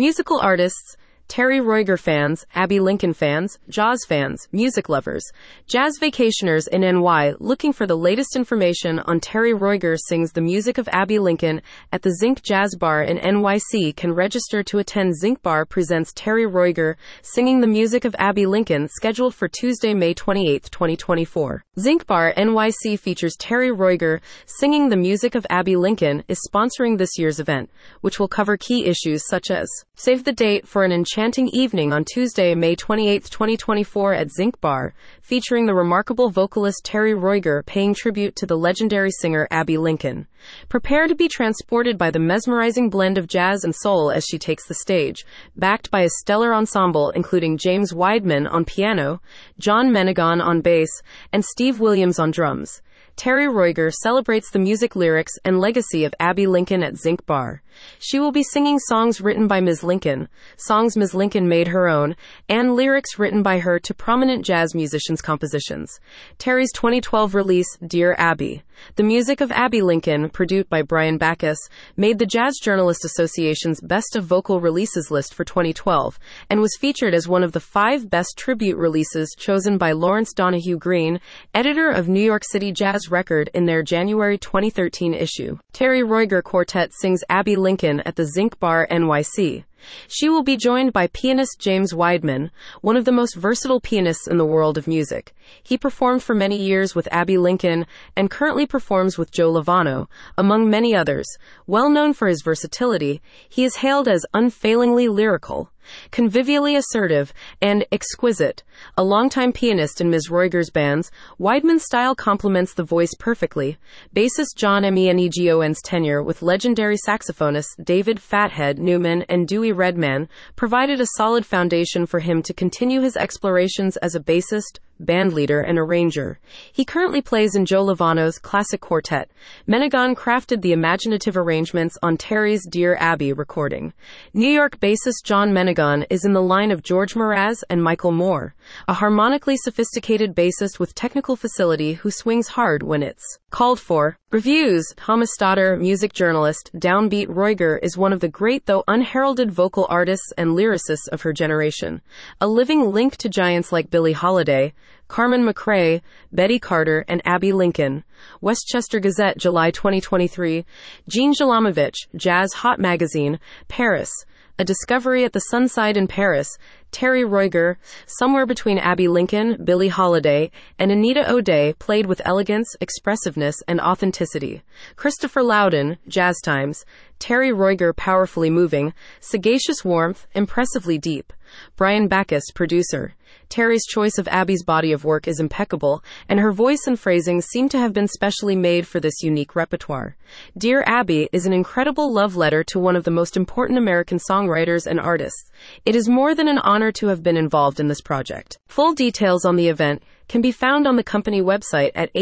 Musical artists, Terry Roiger fans, Abbey Lincoln fans, Jaws fans, music lovers, jazz vacationers in NY looking for the latest information on Terry Roiger sings the music of Abbey Lincoln at the Zinc Jazz Bar in NYC can register to attend. Zinc Bar presents Terry Roiger singing the music of Abbey Lincoln, scheduled for Tuesday, May 28, 2024. Zinc Bar NYC features Terry Roiger singing the music of Abbey Lincoln is sponsoring this year's event, which will cover key issues such as save the date for an enchanting evening on Tuesday, May 28, 2024 at Zinc Bar, featuring the remarkable vocalist Terry Roiger paying tribute to the legendary singer Abbey Lincoln. Prepare to be transported by the mesmerizing blend of jazz and soul as she takes the stage, backed by a stellar ensemble including James Weidman on piano, John Menegan on bass, and Steve Williams on drums. Terry Roiger celebrates the music, lyrics, and legacy of Abbey Lincoln at Zinc Bar. She will be singing songs written by Ms. Lincoln, songs Ms. Lincoln made her own, and lyrics written by her to prominent jazz musicians' compositions. Terry's 2012 release, Dear Abby, the music of Abbey Lincoln, produced by Brian Backus, made the Jazz Journalist Association's Best of Vocal Releases list for 2012, and was featured as one of the 5 best tribute releases chosen by Lawrence Donahue Green, editor of New York City Jazz Record, in their January 2013 issue. Terry Roiger Quartet sings Abbey Lincoln at the Zinc Bar NYC. She will be joined by pianist James Weidman, one of the most versatile pianists in the world of music. He performed for many years with Abbey Lincoln and currently performs with Joe Lovano, among many others. Well known for his versatility, he is hailed as unfailingly lyrical, convivially assertive, and exquisite. A longtime pianist in Ms. Roiger's bands, Weidman's style complements the voice perfectly. Bassist John Menegon's tenure with legendary saxophonists David "Fathead" Newman and Dewey Redman provided a solid foundation for him to continue his explorations as a bassist, bandleader, and arranger. He currently plays in Joe Lovano's classic quartet. Menegan crafted the imaginative arrangements on Terry's Dear Abby recording. New York bassist John Menegan is in the line of George Mraz and Michael Moore, a harmonically sophisticated bassist with technical facility who swings hard when it's called for. Reviews. Thomas Stoddard, music journalist, Downbeat Roiger is one of the great though unheralded vocal artists and lyricists of her generation, a living link to giants like Billie Holiday, Carmen McRae, Betty Carter, and Abbey Lincoln. Westchester Gazette, July 2023. Jean Jelamovich, Jazz Hot Magazine, Paris. A discovery at the Sunside in Paris. Terry Roiger, somewhere between Abbey Lincoln, Billie Holiday, and Anita O'Day, played with elegance, expressiveness, and authenticity. Christopher Loudon, Jazz Times. Terry Roiger, powerfully moving, sagacious warmth, impressively deep. Brian Backus, producer. Terry's choice of Abbey's body of work is impeccable, and her voice and phrasing seem to have been specially made for this unique repertoire. Dear Abby is an incredible love letter to one of the most important American songwriters and artists. It is more than an honor to have been involved in this project. Full details on the event can be found on the company website at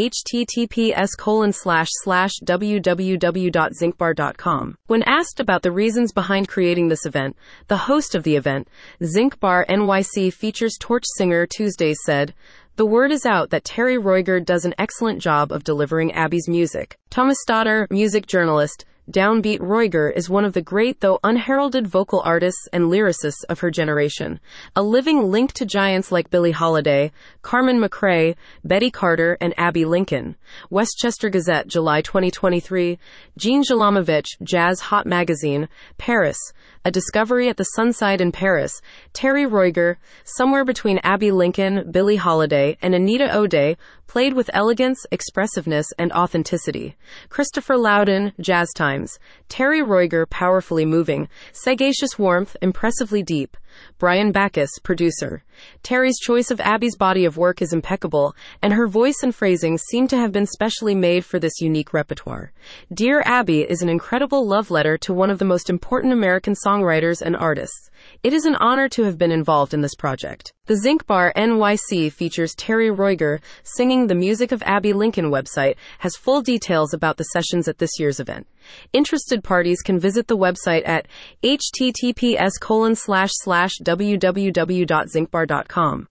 https://www.zincbar.com. When asked about the reasons behind creating this event, the host of the event, Zinc Bar NYC features Torch singer Tuesdays, said, "The word is out that Terry Roiger does an excellent job of delivering Abbey's music." Thomas Stoddard, music journalist, Downbeat Roiger is one of the great though unheralded vocal artists and lyricists of her generation, a living link to giants like Billie Holiday, Carmen McRae, Betty Carter, and Abbey Lincoln. Westchester Gazette, July 2023. Jean Jelamovich, Jazz Hot Magazine, Paris. A discovery at the Sunside in Paris. Terry Roiger, somewhere between Abbey Lincoln, Billie Holiday, and Anita O'Day, played with elegance, expressiveness, and authenticity. Christopher Loudon, Jazz Times. Terry Roiger, powerfully moving, sagacious warmth, impressively deep. Brian Backus, producer. Terry's choice of Abbey's body of work is impeccable, and her voice and phrasing seem to have been specially made for this unique repertoire. Dear Abby is an incredible love letter to one of the most important American songwriters and artists. It is an honor to have been involved in this project. The Zinc Bar NYC features Terry Roiger singing the music of Abbey Lincoln. Website has full details about the sessions at this year's event. Interested parties can visit the website at https://www.zincbar.com.